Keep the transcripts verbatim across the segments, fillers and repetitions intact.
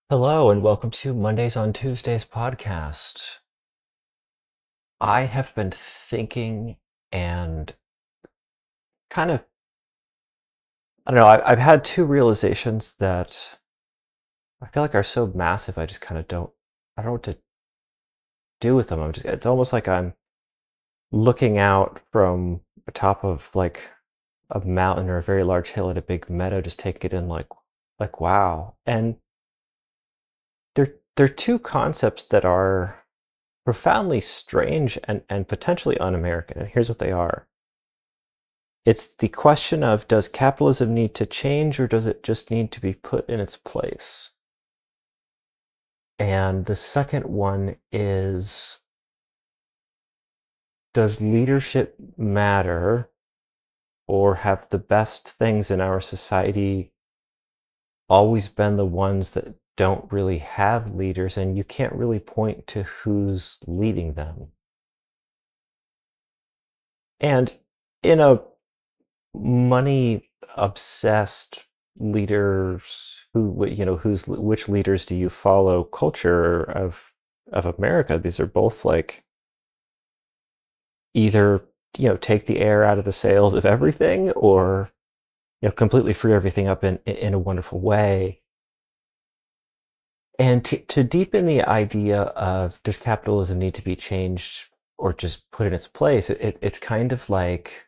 Hello, and welcome to Mondays on Tuesdays podcast. I have been thinking and kind of, I don't know, I, I've had two realizations that I feel like are so massive, I just kind of don't, I don't know what to do with them. I'm just, it's almost like I'm looking out from the top of like a mountain or a very large hill at a big meadow, just take it in like, like, wow. And they're, they're two concepts that are profoundly strange and, and potentially un-American. And here's what they are. It's the question of, does capitalism need to change or does it just need to be put in its place? And the second one is, does leadership matter, or have the best things in our society always been the ones that don't really have leaders and you can't really point to who's leading them? And in a money obsessed leaders who you know who's which leaders do you follow culture of of America, these are both like either you know take the air out of the sails of everything, or you know completely free everything up in in a wonderful way. And to, to deepen the idea of, does capitalism need to be changed or just put in its place, it, it, it's kind of like,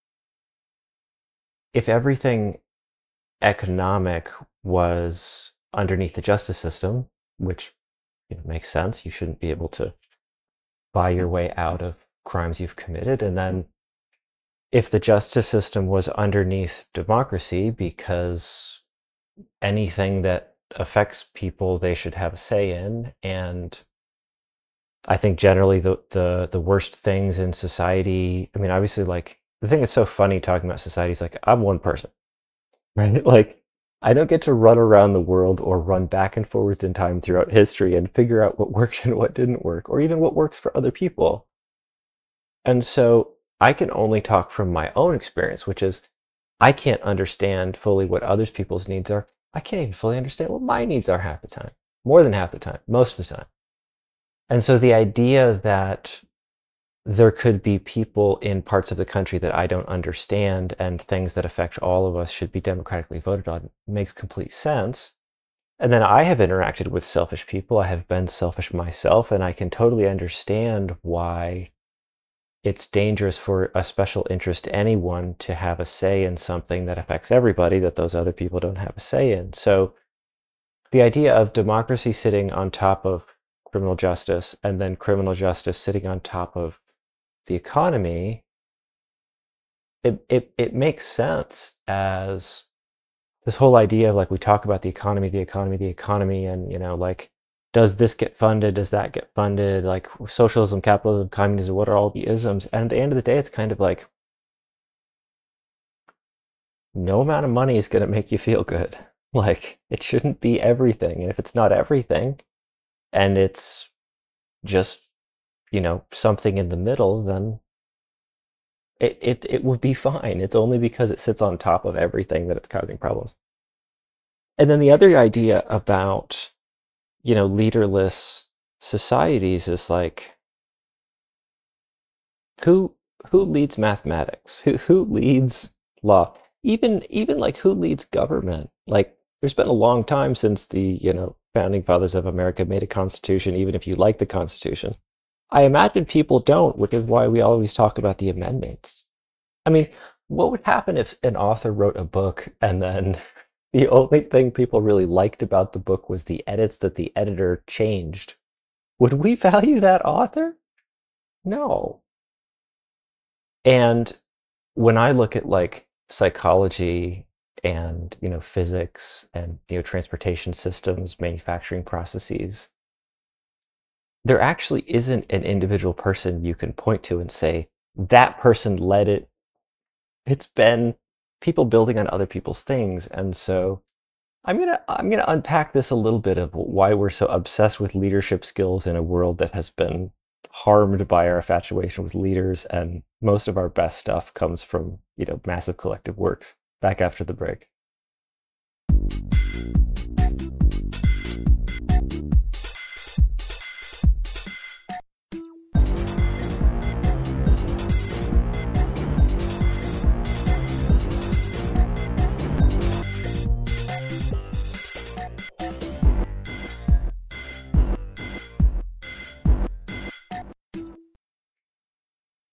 if everything economic was underneath the justice system, which you know, makes sense. You shouldn't be able to buy your way out of crimes you've committed. And then if the justice system was underneath democracy, because anything that affects people, they should have a say in. And I think generally the the the worst things in society, I mean, obviously, like the thing that's so funny talking about society is like, I'm one person. Right? Like, I don't get to run around the world or run back and forwards in time throughout history and figure out what worked and what didn't work, or even what works for other people. And so I can only talk from my own experience, which is I can't understand fully what other people's needs are. I can't even fully understand what my needs are half the time, more than half the time, most of the time. And so the idea that there could be people in parts of the country that I don't understand and things that affect all of us should be democratically voted on makes complete sense. And then I have interacted with selfish people. I have been selfish myself, and I can totally understand why it's dangerous for a special interest anyone to have a say in something that affects everybody that those other people don't have a say in. So the idea of democracy sitting on top of criminal justice and then criminal justice sitting on top of the economy, it, it it makes sense as this whole idea of, like, we talk about the economy, the economy, the economy, and you know, like, does this get funded? Does that get funded? Like socialism, capitalism, communism, what are all the isms? And at the end of the day, it's kind of like no amount of money is going to make you feel good. Like, it shouldn't be everything. And if it's not everything and it's just, you know, something in the middle, then it, it, it would be fine. It's only because it sits on top of everything that it's causing problems. And then the other idea about, you know, leaderless societies is like, who who leads mathematics? Who who leads law? Even even like, who leads government? Like, there's been a long time since the, you know, founding fathers of America made a constitution, even if you like the Constitution. I imagine people don't, which is why we always talk about the amendments. I mean, what would happen if an author wrote a book and then the only thing people really liked about the book was the edits that the editor changed? Would we value that author? No. And when I look at like psychology and, you know, physics and, you know, transportation systems, manufacturing processes, there actually isn't an individual person you can point to and say, that person led it. It's been people building on other people's things. And so I'm gonna I'm gonna unpack this a little bit of why we're so obsessed with leadership skills in a world that has been harmed by our infatuation with leaders, and most of our best stuff comes from, you know, massive collective works. Back after the break.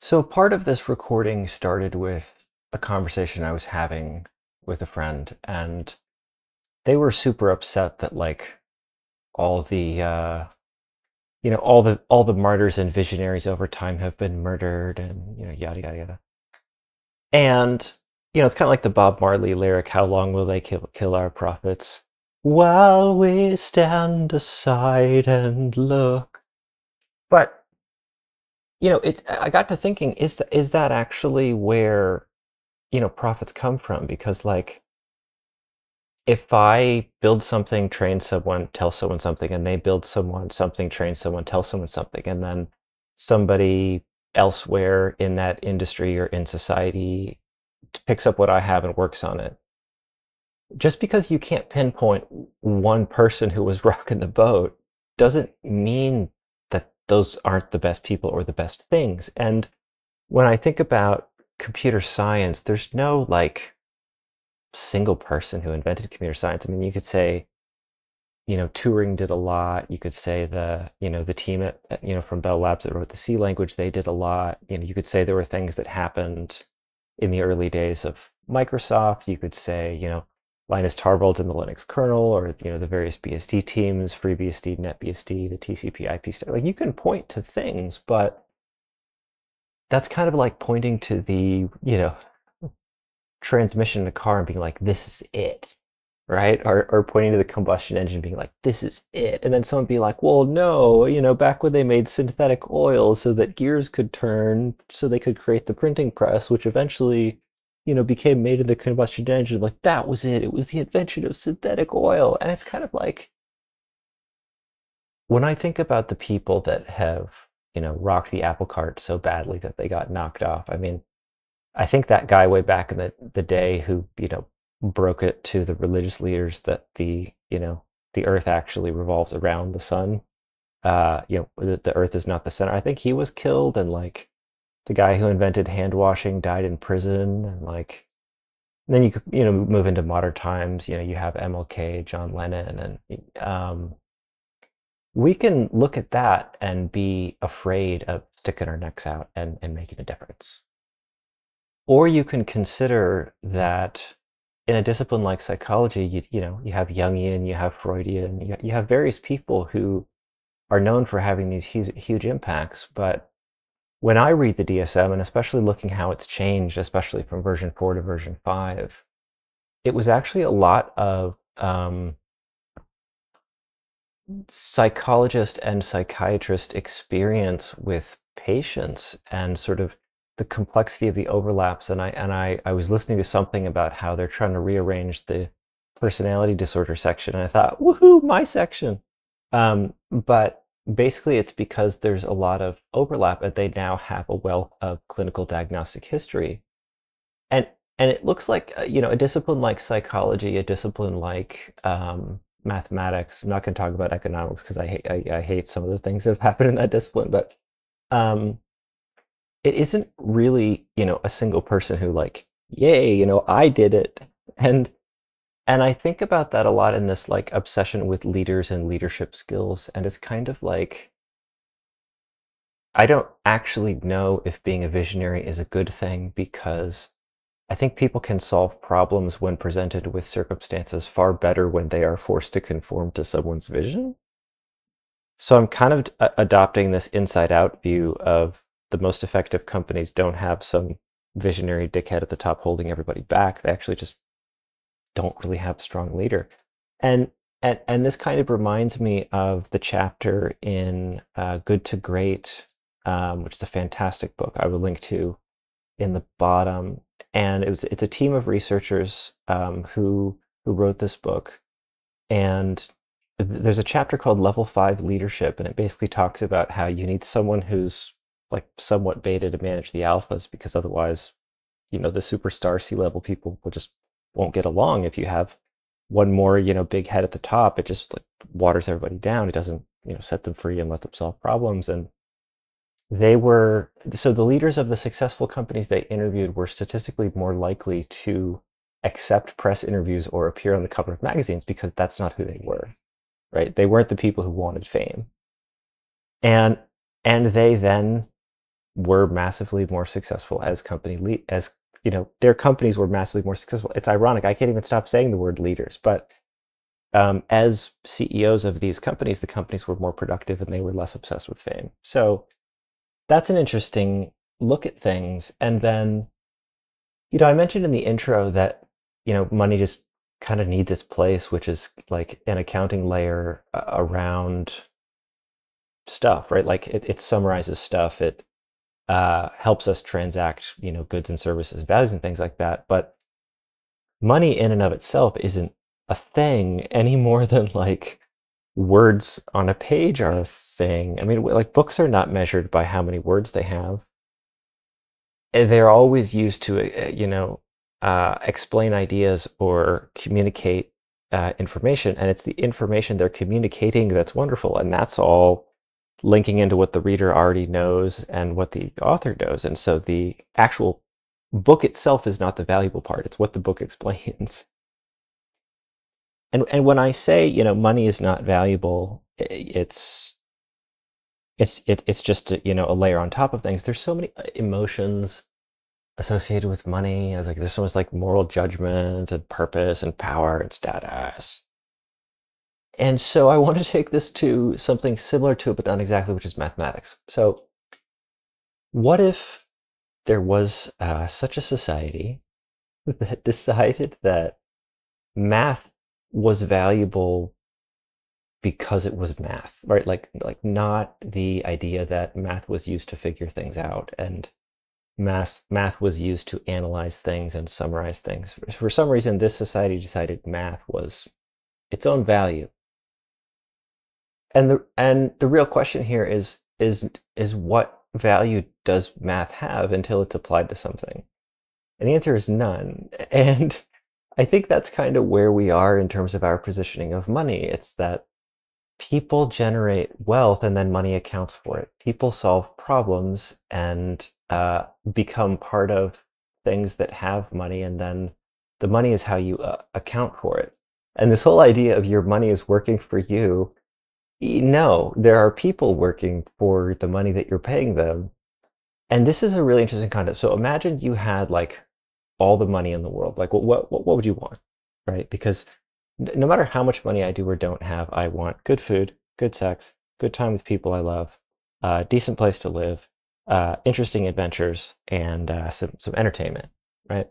So part of this recording started with a conversation I was having with a friend, and they were super upset that like all the uh, you know all the all the martyrs and visionaries over time have been murdered, and you know yada yada yada. And you know it's kind of like the Bob Marley lyric, "How long will they kill kill our prophets? While we stand aside and look." But you know, it I got to thinking, is that is that actually where you know profits come from? Because like if I build something, train someone, tell someone something, and they build someone something, train someone, tell someone something, and then somebody elsewhere in that industry or in society picks up what I have and works on it. Just because you can't pinpoint one person who was rocking the boat doesn't mean that those aren't the best people or the best things. And when I think about computer science, there's no like single person who invented computer science. I mean, you could say, you know, Turing did a lot. You could say the, you know, the team at, at, you know, from Bell Labs that wrote the C language, they did a lot. You know, you could say there were things that happened in the early days of Microsoft. You could say, you know, Linus Torvalds in the Linux kernel, or you know, the various B S D teams, FreeBSD, NetBSD, the T C P I P stuff. Like you can point to things, but that's kind of like pointing to the, you know, transmission in a car and being like, this is it, right? Or, or pointing to the combustion engine being like, this is it. And then someone be like, well, no, you know, back when they made synthetic oil so that gears could turn, so they could create the printing press, which eventually, you know, became made in the combustion engine. Like, that was it. It was the invention of synthetic oil. And it's kind of like, when I think about the people that have, you know, rocked the apple cart so badly that they got knocked off, I mean, I think that guy way back in the, the day who, you know, broke it to the religious leaders that the, you know, the earth actually revolves around the sun. Uh, you know, that the earth is not the center. I think he was killed, and like the guy who invented hand washing died in prison, and like and then you could, you know, move into modern times, you know, you have M L K, John Lennon, and um we can look at that and be afraid of sticking our necks out and, and making a difference. Or you can consider that in a discipline like psychology, you, you know, you have Jungian, you have Freudian, you, you have various people who are known for having these huge, huge impacts. But when I read the D S M, and especially looking how it's changed, especially from version four to version five, it was actually a lot of um, psychologist and psychiatrist experience with patients and sort of the complexity of the overlaps. And I and I, I was listening to something about how they're trying to rearrange the personality disorder section, and I thought, woohoo, my section. Um, but basically, it's because there's a lot of overlap, and they now have a wealth of clinical diagnostic history. And and it looks like uh, you know a discipline like psychology, a discipline like um, mathematics. I'm not going to talk about economics because I hate I, I hate some of the things that have happened in that discipline, but um, it isn't really you know a single person who like, yay, you know I did it. and and I think about that a lot in this like obsession with leaders and leadership skills, and it's kind of like I don't actually know if being a visionary is a good thing, because I think people can solve problems when presented with circumstances far better when they are forced to conform to someone's vision. So I'm kind of a- adopting this inside out view of the most effective companies don't have some visionary dickhead at the top holding everybody back. They actually just don't really have a strong leader. And and, and this kind of reminds me of the chapter in uh, Good to Great, um, which is a fantastic book I will link to in the bottom. And it was it's a team of researchers um, who who wrote this book. And th- there's a chapter called Level Five Leadership, and it basically talks about how you need someone who's like somewhat beta to manage the alphas, because otherwise, you know, the superstar C-level people will just won't get along. If you have one more, you know, big head at the top, it just like waters everybody down. It doesn't, you know, set them free and let them solve problems. And they were so the leaders of the successful companies they interviewed were statistically more likely to accept press interviews or appear on the cover of magazines, because that's not who they were, right? They weren't the people who wanted fame. And and they then were massively more successful as company lead as you know their companies were massively more successful. It's ironic. I can't even stop saying the word leaders, but um, as C E Os of these companies, the companies were more productive and they were less obsessed with fame. So that's an interesting look at things. And then, you know, I mentioned in the intro that, you know, money just kind of needs its place, which is like an accounting layer uh, around stuff, right? Like it, it summarizes stuff. It uh, helps us transact, you know, goods and services, values and things like that. But money in and of itself isn't a thing any more than like words on a page are a thing. I mean, like books are not measured by how many words they have. And they're always used to, uh, you know, uh, explain ideas or communicate uh, information. And it's the information they're communicating that's wonderful. And that's all linking into what the reader already knows and what the author knows. And so the actual book itself is not the valuable part. It's what the book explains. And and when I say, you know, money is not valuable, i- it's it's it, it's just a, you know, a layer on top of things. There's so many uh, emotions associated with money. As like there's so much like moral judgment and purpose and power and status. And so I want to take this to something similar to it, but not exactly, which is mathematics. So what if there was uh, such a society that decided that math was valuable because it was math, right? Like like not the idea that math was used to figure things out and math math was used to analyze things and summarize things. For some reason, this society decided math was its own value. And the and the real question here is is is what value does math have until it's applied to something? And the answer is none. And I think that's kind of where we are in terms of our positioning of money. It's that people generate wealth and then money accounts for it. People solve problems and uh, become part of things that have money, and then the money is how you uh, account for it. And this whole idea of your money is working for you, y- no, there are people working for the money that you're paying them. And this is a really interesting concept. So imagine you had like all the money in the world. Like what what what would you want, right? Because n- no matter how much money I do or don't have, I want good food, good sex, good time with people I love, uh, decent place to live, uh, interesting adventures, and uh, some some entertainment, right?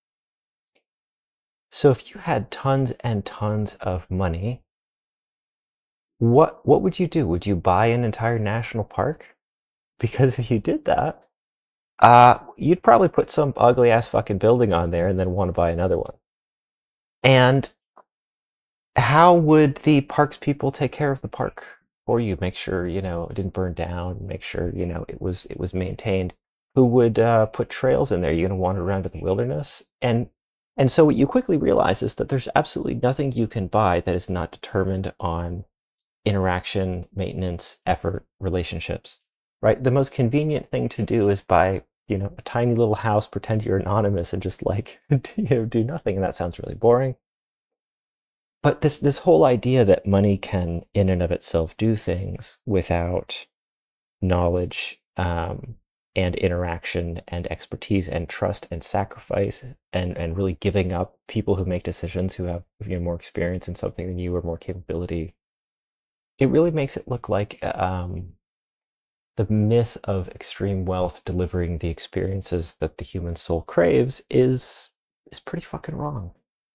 So if you had tons and tons of money, what what would you do? Would you buy an entire national park? Because if you did that, uh, you'd probably put some ugly ass fucking building on there and then want to buy another one. And how would the parks people take care of the park for you? Make sure, you know, it didn't burn down, make sure, you know, it was it was maintained. Who would uh, put trails in there? You're gonna wander around in the wilderness. And and so what you quickly realize is that there's absolutely nothing you can buy that is not determined on interaction, maintenance, effort, relationships, right? The most convenient thing to do is buy, you know, a tiny little house, pretend you're anonymous, and just like, you know, do nothing. And that sounds really boring. But this this whole idea that money can, in and of itself, do things without knowledge um, and interaction and expertise and trust and sacrifice and and really giving up people who make decisions who have, you know, more experience in something than you or more capability, it really makes it look like um, the myth of extreme wealth delivering the experiences that the human soul craves is is pretty fucking wrong.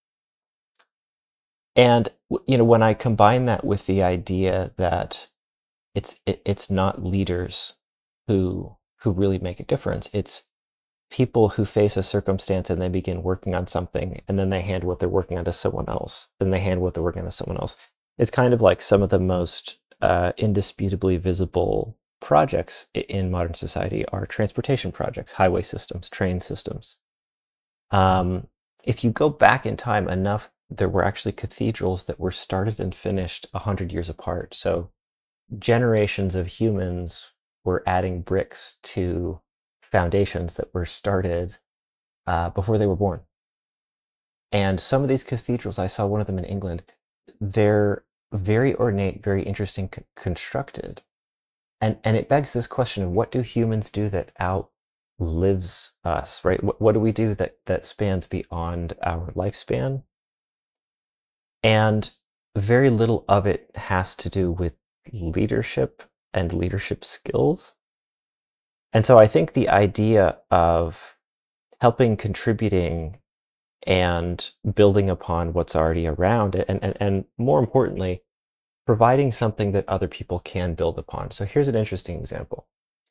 And you know, when I combine that with the idea that it's it, it's not leaders who who really make a difference, it's people who face a circumstance and they begin working on something and then they hand what they're working on to someone else, then they hand what they're working on to someone else. It's kind of like some of the most uh, indisputably visible projects i- in modern society are transportation projects, highway systems, train systems. Um, if you go back in time enough, there were actually cathedrals that were started and finished a hundred years apart. So generations of humans were adding bricks to foundations that were started uh, before they were born. And some of these cathedrals, I saw one of them in England, they're very ornate, very interesting c- constructed. And and it begs this question, what do humans do that outlives us, right? What, what do we do that that spans beyond our lifespan? And very little of it has to do with leadership and leadership skills. And so I think the idea of helping, contributing, and building upon what's already around it, and, and, and more importantly, providing something that other people can build upon. So here's an interesting example.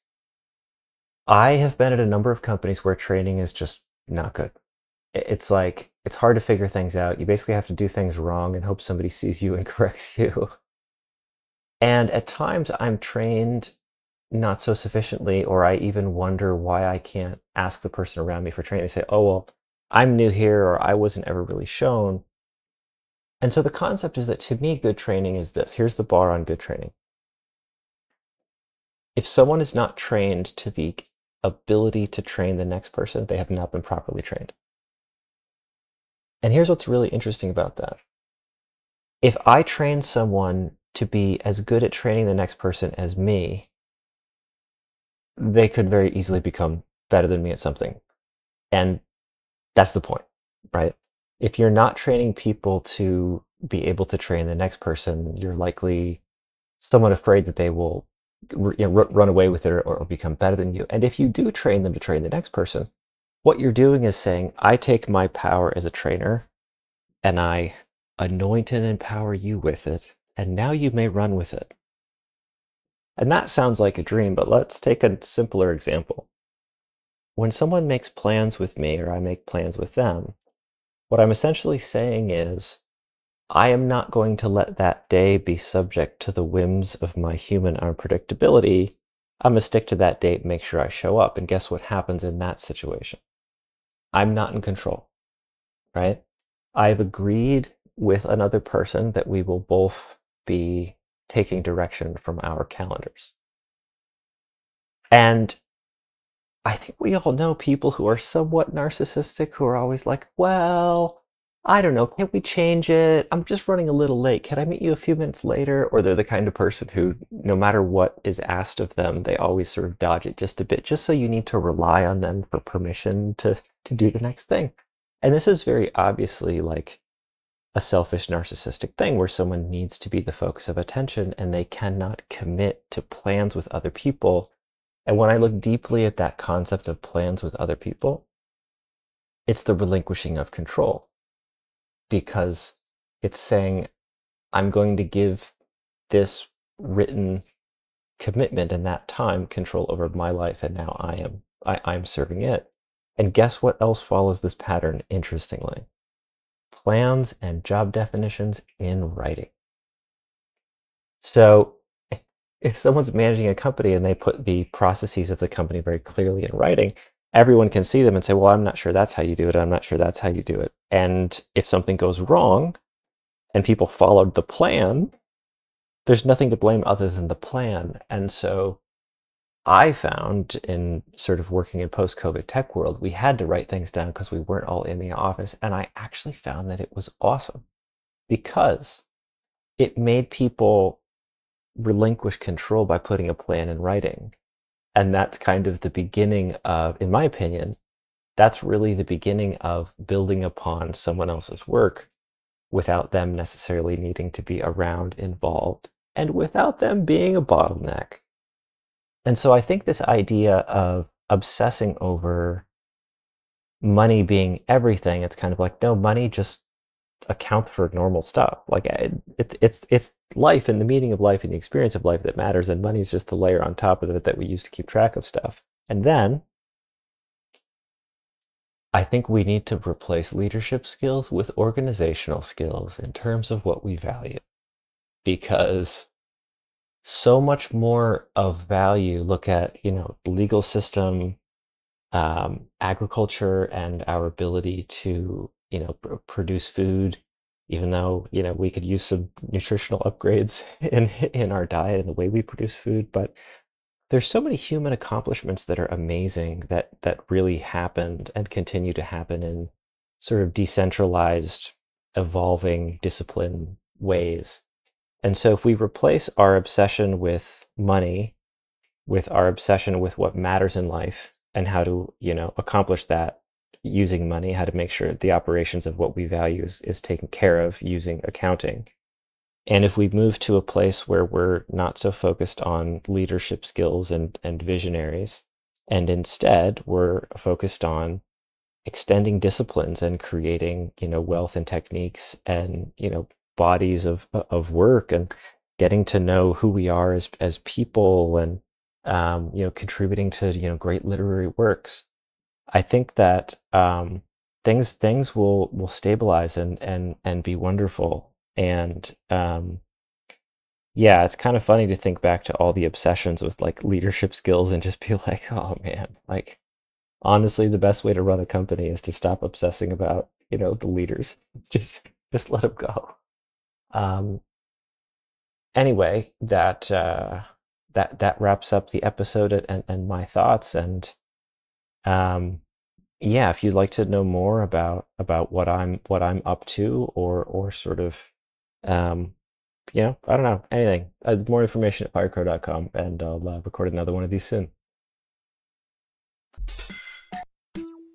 I have been at a number of companies where training is just not good. I- It's like, it's hard to figure things out. You basically have to do things wrong and hope somebody sees you and corrects you. And at times I'm trained not so sufficiently, or I even wonder why I can't ask the person around me for training. They say, oh, well, I'm new here, or I wasn't ever really shown. And so the concept is that to me, good training is this. Here's the bar on good training. If someone is not trained to the ability to train the next person, they have not been properly trained. And here's what's really interesting about that. If I train someone to be as good at training the next person as me, they could very easily become better than me at something. And that's the point, right? If you're not training people to be able to train the next person, you're likely somewhat afraid that they will you know, run away with it, or, or become better than you. And if you do train them to train the next person, what you're doing is saying, I take my power as a trainer and I anoint and empower you with it, and now you may run with it. And that sounds like a dream, but let's take a simpler example. When someone makes plans with me, or I make plans with them, what I'm essentially saying is, I am not going to let that day be subject to the whims of my human unpredictability. I'm going to stick to that date and make sure I show up. And guess what happens in that situation? I'm not in control, right? I've agreed with another person that we will both be taking direction from our calendars. And I think we all know people who are somewhat narcissistic, who are always like, well, I don't know, can't we change it? I'm just running a little late. Can I meet you a few minutes later? Or they're the kind of person who, no matter what is asked of them, they always sort of dodge it just a bit, just so you need to rely on them for permission to, to do the next thing. And this is very obviously like a selfish narcissistic thing where someone needs to be the focus of attention and they cannot commit to plans with other people. And when I look deeply at that concept of plans with other people, it's the relinquishing of control, because it's saying, I'm going to give this written commitment and that time control over my life, and now I am I, I'm serving it. And guess what else follows this pattern, interestingly? Plans and job definitions in writing. So if someone's managing a company and they put the processes of the company very clearly in writing, everyone can see them and say, well, I'm not sure that's how you do it. I'm not sure that's how you do it. And if something goes wrong and people followed the plan, there's nothing to blame other than the plan. And so I found, in sort of working in post-COVID tech world, we had to write things down because we weren't all in the office. And I actually found that it was awesome, because it made people relinquish control by putting a plan in writing. And that's kind of the beginning of, in my opinion, that's really the beginning of building upon someone else's work without them necessarily needing to be around, involved, and without them being a bottleneck. And so I think this idea of obsessing over money being everything, it's kind of like, no, money just account for normal stuff. Like it, it, it's it's life and the meaning of life and the experience of life that matters, and money is just the layer on top of it that we use to keep track of stuff. And then I think we need to replace leadership skills with organizational skills in terms of what we value, because so much more of value, look at, you know, the legal system, um, agriculture, and our ability to, you know, pr- produce food, even though, you know, we could use some nutritional upgrades in in our diet and the way we produce food. But there's so many human accomplishments that are amazing, that that really happened and continue to happen in sort of decentralized, evolving discipline ways. And so if we replace our obsession with money with our obsession with what matters in life and how to, you know, accomplish that using money, how to make sure the operations of what we value is, is taken care of using accounting. And if we move to a place where we're not so focused on leadership skills and, and visionaries, and instead we're focused on extending disciplines and creating, you know, wealth and techniques and, you know, bodies of of work and getting to know who we are as as people and um, you know, contributing to, you know, great literary works. I think that um, things things will will stabilize and and and be wonderful. And um, yeah, it's kind of funny to think back to all the obsessions with like leadership skills and just be like, oh man, like honestly, the best way to run a company is to stop obsessing about, you know, the leaders. Just just let them go. Um, anyway, that uh, that that wraps up the episode and, and my thoughts. And um, yeah, if you'd like to know more about about what I'm what I'm up to, or or sort of um, you know, I don't know, anything. Uh, more information at firecrow dot com, and I'll uh, record another one of these soon.